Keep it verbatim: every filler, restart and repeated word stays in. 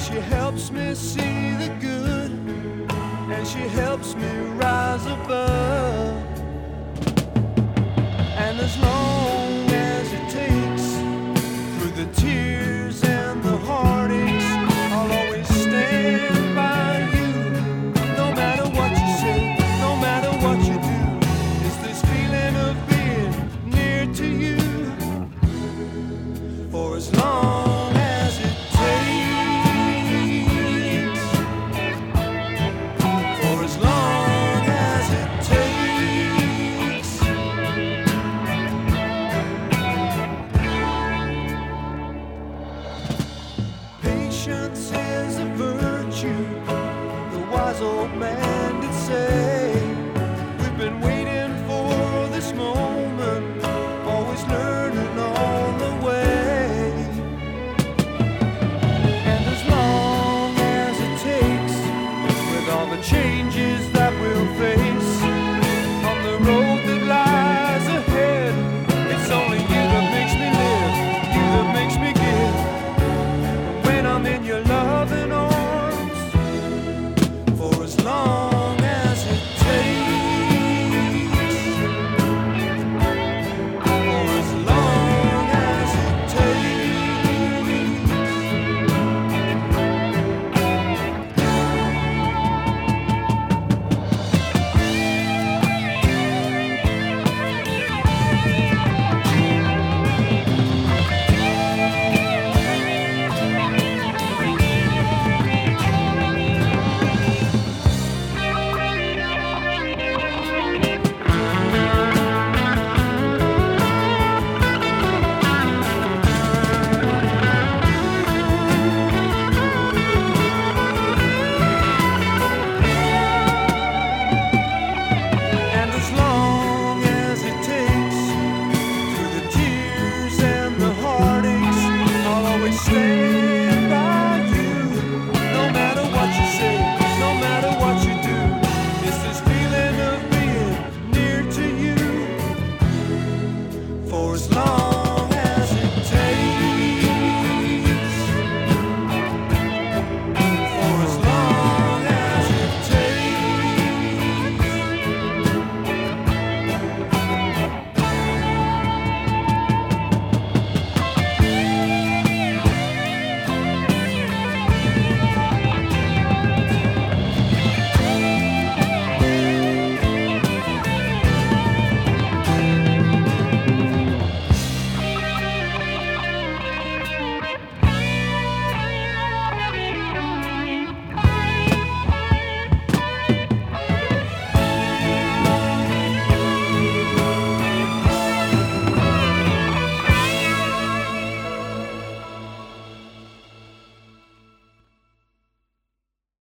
She helps me see the good, and she helps me rise above. And as long as it takes, through the tears and the heartaches, I'll always stand by you. No matter what you say, no matter what you do, it's this feeling of being near to you. For as long as it takes, for as long as it takes. Patience is a virtue, the wise old man did say. We've been waiting for this moment, always learning on the way. And as long as it takes, with all the changes that we'll face on the road